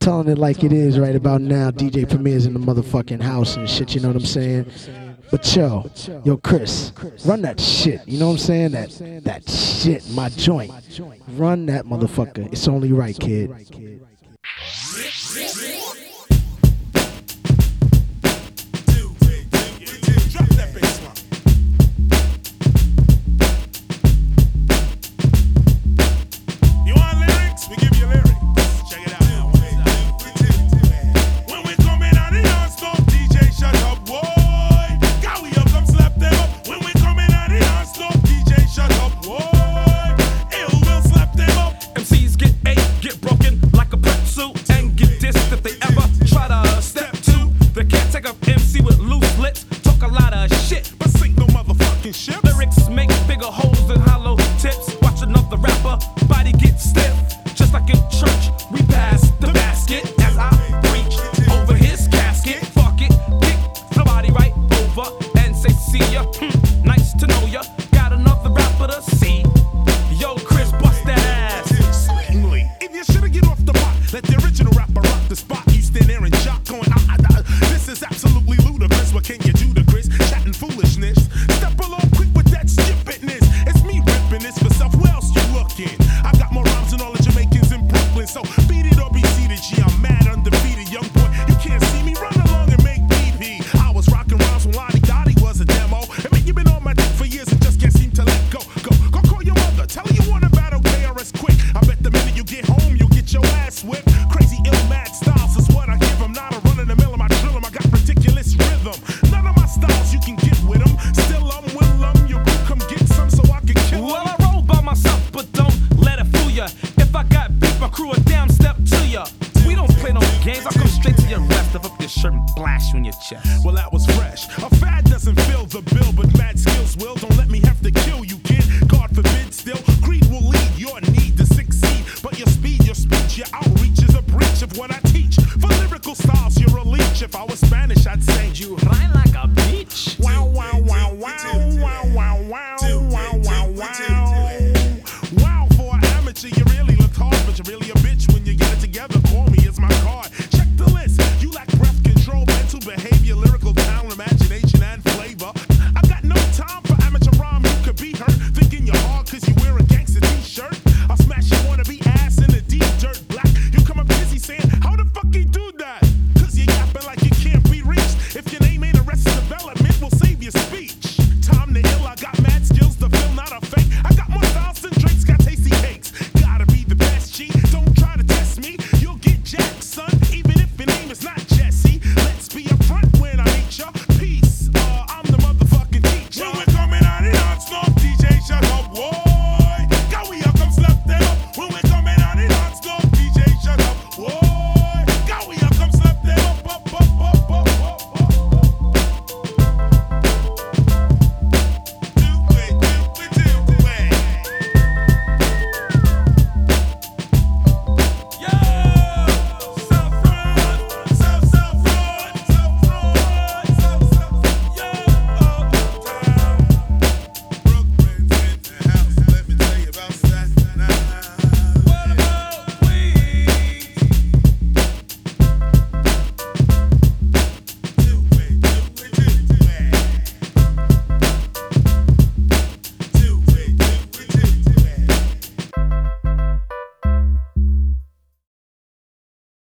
Telling it like it is right about now. DJ Premier's in the motherfucking house and shit, you know what I'm saying? But yo, Chris, run that shit, you know what I'm saying? That shit, my joint. Run that motherfucker. It's only right, kid. Well, that was fresh. A fad doesn't fill the bill, but mad skills will. Don't let me have to kill you, kid. God forbid, still. Greed will lead your need to succeed. But your speed, your speech, your outreach is a breach of what I teach. For lyrical styles, you're a leech. If I was Spanish, I'd say you rhyme like a